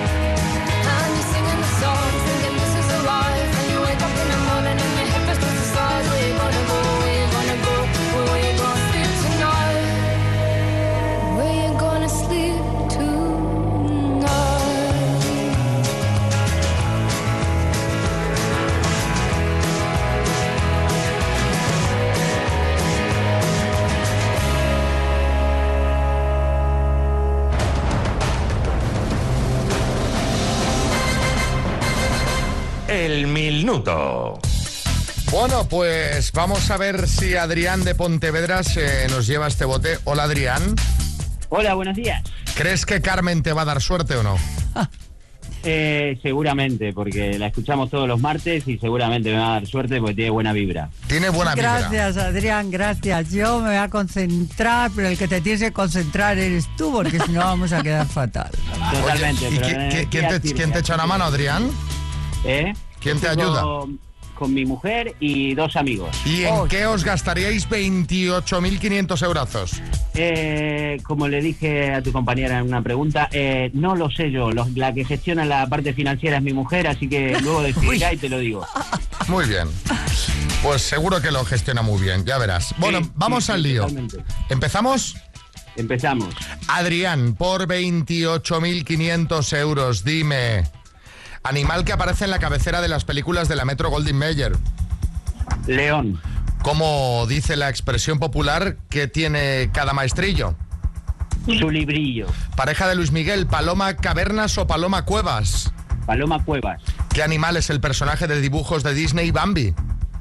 Songs, thinking this is a life. And you wake up in the morning and your head feels towards the stars. Where you gonna go, where you gonna go, where you gonna sleep tonight? Where you gonna sleep tonight? El minuto. Bueno, pues vamos a ver si Adrián de Pontevedra se nos lleva este bote. Hola, Adrián. Hola, buenos días. ¿Crees que Carmen te va a dar suerte o no? Eh, seguramente, porque la escuchamos todos los martes y seguramente me va a dar suerte porque tiene buena vibra. Tiene buena vibra. Gracias, Adrián, gracias. Yo me voy a concentrar, pero el que te tienes que concentrar eres tú, porque si no vamos a quedar fatal. Totalmente. Oye, ¿y pero qué- la qué- quién, energía te, sirve. quién te echa una mano, Adrián? ¿Eh? ¿Quién te Estoy ayuda? Con, con mi mujer y dos amigos. ¿Y en qué os gastaríais veintiocho mil quinientos eurazos? Eh, como le dije a tu compañera en una pregunta, eh, no lo sé yo. Los- la que gestiona la parte financiera es mi mujer, así que luego decidirá y te lo digo. Muy bien. Pues seguro que lo gestiona muy bien, ya verás. Bueno, Sí, vamos sí, al sí, lío. totalmente. ¿Empezamos? Empezamos. Adrián, por veintiocho mil quinientos euros, dime, animal que aparece en la cabecera de las películas de la Metro Goldwyn Mayer. León. ¿Cómo dice la expresión popular que tiene cada maestrillo? Su librillo. Pareja de Luis Miguel, Paloma Cavernas o Paloma Cuevas. Paloma Cuevas. ¿Qué animal es el personaje de dibujos de Disney Bambi?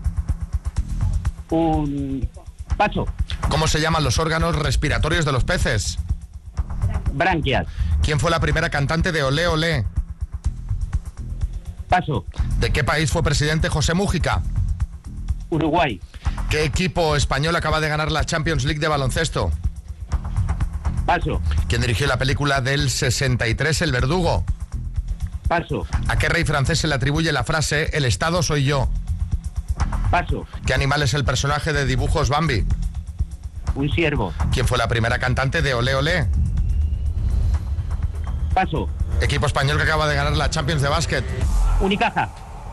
Un paso. ¿Cómo se llaman los órganos respiratorios de los peces? Branquias. ¿Quién fue la primera cantante de Olé Olé? Paso. ¿De qué país fue presidente José Mújica? Uruguay. ¿Qué equipo español acaba de ganar la Champions League de baloncesto? Paso. ¿Quién dirigió la película del sesenta y tres, El Verdugo? Paso. ¿A qué rey francés se le atribuye la frase El Estado soy yo? Paso. ¿Qué animal es el personaje de dibujos Bambi? Un ciervo. ¿Quién fue la primera cantante de Olé Olé? Paso. Equipo español que acaba de ganar la Champions de básquet. Unicaja.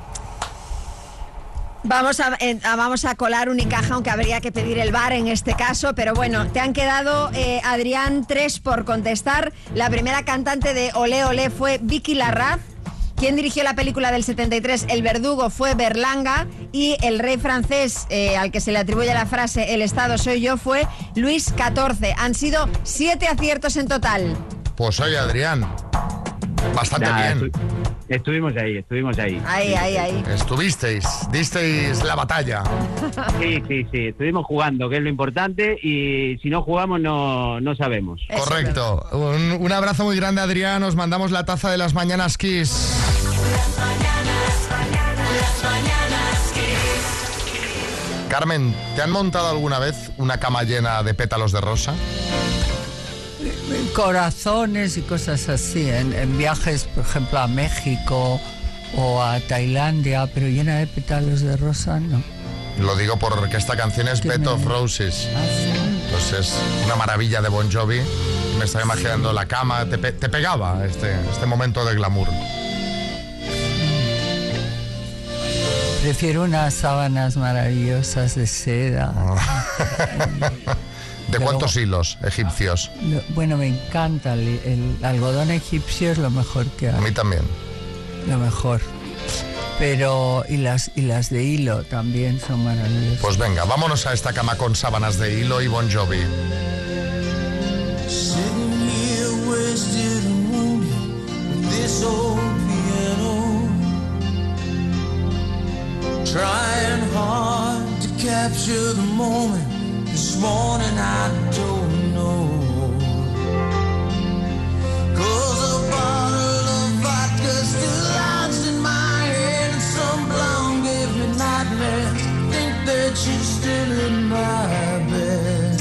Vamos a, eh, a- vamos a colar Unicaja, aunque habría que pedir el V A R en este caso, pero bueno, te han quedado, eh, Adrián, tres por contestar. La primera cantante de Olé Olé fue Vicky Larraz. Quien dirigió la película del setenta y tres, El Verdugo, fue Berlanga. Y el rey francés, eh, al que se le atribuye la frase El Estado soy yo, fue Luis catorce. Han sido siete aciertos en total. Pues oye, Adrián, bastante Nah, bien. estu- estuvimos ahí, estuvimos ahí. Ahí, ahí, ahí. Estuvisteis, disteis la batalla. Sí, sí, sí, estuvimos jugando, que es lo importante, y si no jugamos no, no sabemos. Correcto. Un, un abrazo muy grande, Adrián. Os mandamos la taza de las Mañanas Kiss. Carmen, ¿te han montado alguna vez una cama llena de pétalos de rosa? Corazones y cosas así, en, en viajes, por ejemplo, a México o a Tailandia, pero llena de pétalos de rosa, no. Lo digo porque esta canción es Bed of Roses. Entonces, una maravilla de Bon Jovi. Me estaba imaginando la cama, te, pe- te pegaba este, este momento de glamour. Prefiero unas sábanas maravillosas de seda. ¿De cuántos hilos egipcios? Lo- Bueno, me encanta. El, el algodón egipcio es lo mejor que hay. A mí también. Lo mejor. Pero, y las, y las de hilo también son maravillosas. Pues venga, vámonos a esta cama con sábanas de hilo y Bon Jovi. Sitting here wasted and wounded with this old piano, trying hard to capture the moment. This morning I don't know, 'cause a bottle of vodka still lodged in my head, and some blonde gave me nightmares. Think that she's still in my bed.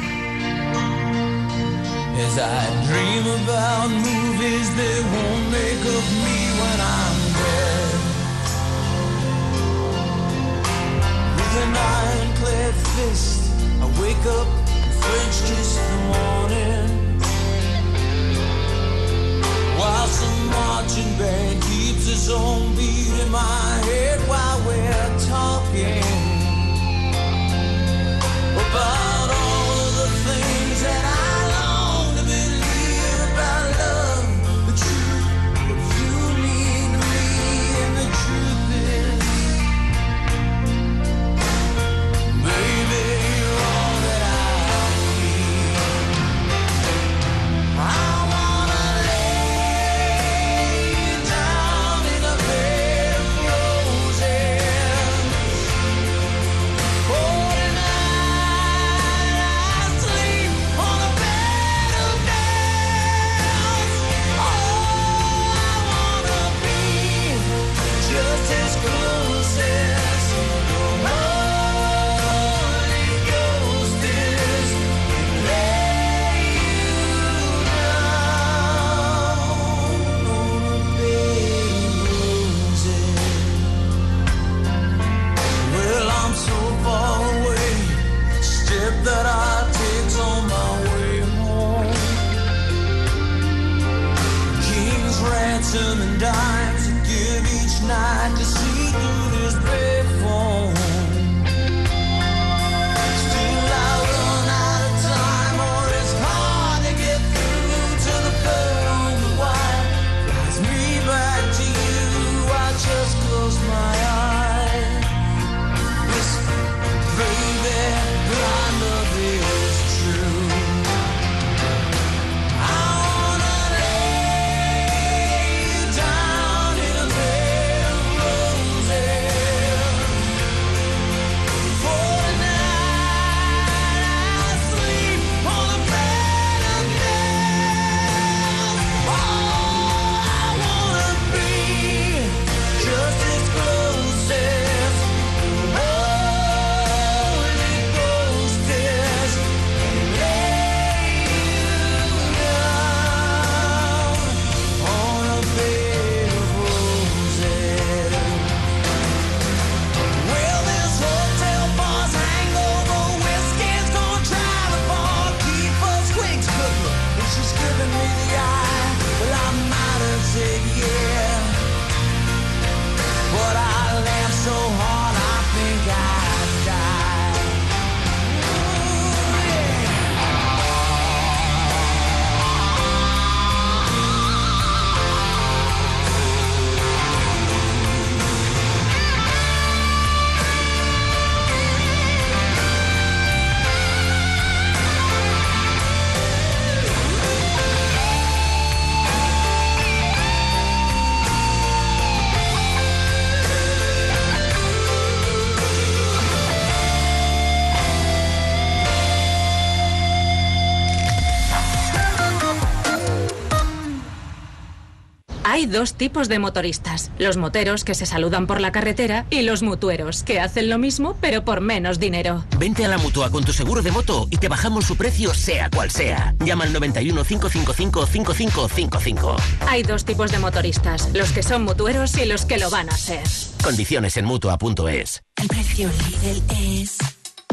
As I dream about movies that won't make of me when I'm dead. With an ironclad fist, I wake up and French kiss the morning, while some marching band keeps its own beat in my head while we're talking about all of the things that I long to believe about love, the truth, what you mean to me, and the truth is, baby, you're all that I need. I wanna lay you down in a bed of roses. Oh, tonight I sleep on a bed of nails. Oh, I wanna be just as close as the Holy Ghost is, and lay you down on a bed of roses. Well, I'm so far away, step that I take on my way home. King's ransom and dimes I give each night to see through this payphone. Still I run out of time, or it's hard to get through to the bird on the wire. Flies me back to you, I just close my eyes. Listen, baby, blind love is true. I wanna lay you down in a bed of roses. For tonight I sleep on a bed of nails. Oh, I wanna be just as close as the Holy Ghost is, and lay you down on a bed of roses. Well, this hotel bar's hangover whiskey's gonna drive the bar, keep us quick cooking, and she's giving me the eye. Well, I might have said yeah, but I laughed so hard I think I'd die. Ooh, yeah. Hay dos tipos de motoristas, los moteros que se saludan por la carretera y los mutueros que hacen lo mismo pero por menos dinero. Vente a la Mutua con tu seguro de moto y te bajamos su precio sea cual sea. Llama al noventa y uno, cinco cinco cinco, cinco cinco cinco cinco. Hay dos tipos de motoristas, los que son mutueros y los que lo van a ser. Condiciones en Mutua punto es. El precio Lidl es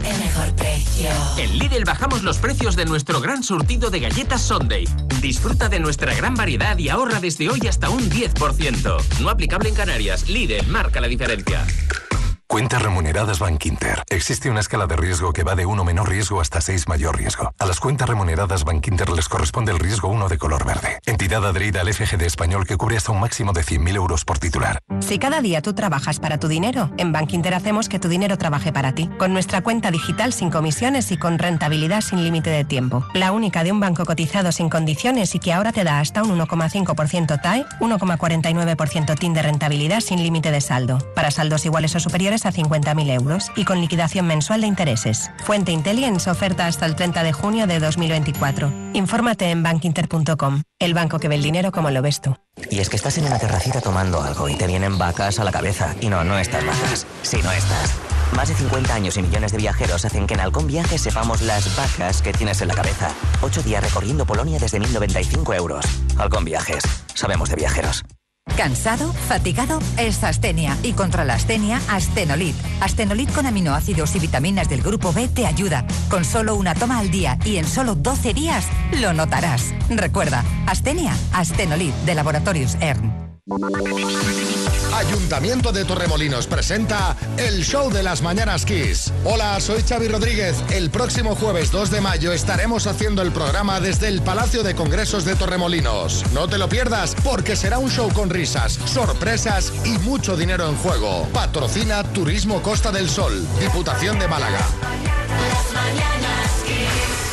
el mejor precio. En Lidl bajamos los precios de nuestro gran surtido de galletas Sunday. Disfruta de nuestra gran variedad y ahorra desde hoy hasta un diez por ciento. No aplicable en Canarias. Lidl marca la diferencia. Cuentas remuneradas Bankinter. Existe una escala de riesgo que va de uno menor riesgo hasta seis mayor riesgo. A las cuentas remuneradas Bankinter les corresponde el riesgo uno de color verde. Entidad adherida al F G D español que cubre hasta un máximo de cien mil euros por titular. Si cada día tú trabajas para tu dinero, en Bankinter hacemos que tu dinero trabaje para ti. Con nuestra cuenta digital sin comisiones y con rentabilidad sin límite de tiempo. La única de un banco cotizado sin condiciones y que ahora te da hasta un uno coma cinco por ciento T A E, uno coma cuarenta y nueve por ciento T I N de rentabilidad sin límite de saldo. Para saldos iguales o superiores a cincuenta mil euros y con liquidación mensual de intereses. Fuente Intelligence, oferta hasta el treinta de junio de dos mil veinticuatro. Infórmate en bankinter punto com, el banco que ve el dinero como lo ves tú. Y es que estás en una terracita tomando algo y te vienen vacas a la cabeza. Y no, no estas vacas. Sí, no estas. Más de cincuenta años y millones de viajeros hacen que en Halcón Viajes sepamos las vacas que tienes en la cabeza. Ocho días recorriendo Polonia desde mil noventa y cinco euros. Halcón Viajes. Sabemos de viajeros. ¿Cansado? ¿Fatigado? Es astenia. Y contra la astenia, Astenolit. Astenolit con aminoácidos y vitaminas del grupo B te ayuda. Con solo una toma al día y en solo doce días lo notarás. Recuerda, astenia, Astenolit de Laboratorios E R N. Ayuntamiento de Torremolinos presenta el show de las Mañanas Kiss. Hola, soy Xavi Rodríguez. El próximo jueves dos de mayo estaremos haciendo el programa desde el Palacio de Congresos de Torremolinos. No te lo pierdas porque será un show con risas, sorpresas y mucho dinero en juego. Patrocina Turismo Costa del Sol, Diputación de Málaga. Las Mañanas Kiss.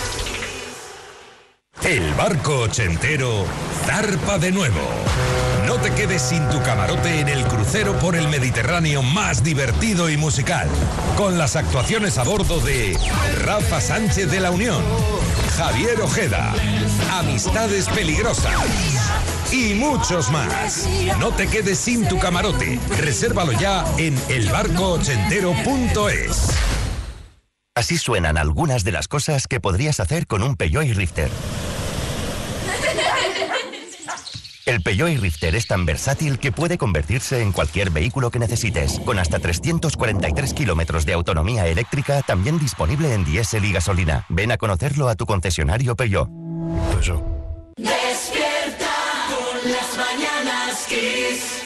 El barco ochentero zarpa de nuevo. No te quedes sin tu camarote en el crucero por el Mediterráneo más divertido y musical. Con las actuaciones a bordo de Rafa Sánchez de la Unión, Javier Ojeda, Amistades Peligrosas y muchos más. No te quedes sin tu camarote. Resérvalo ya en el barco ochentero punto es. Así suenan algunas de las cosas que podrías hacer con un Peugeot i-Rifter. El Peugeot i-Rifter es tan versátil que puede convertirse en cualquier vehículo que necesites, con hasta trescientos cuarenta y tres kilómetros de autonomía eléctrica, también disponible en diésel y gasolina. Ven a conocerlo a tu concesionario Peugeot. Despierta con las Mañanas Kiss.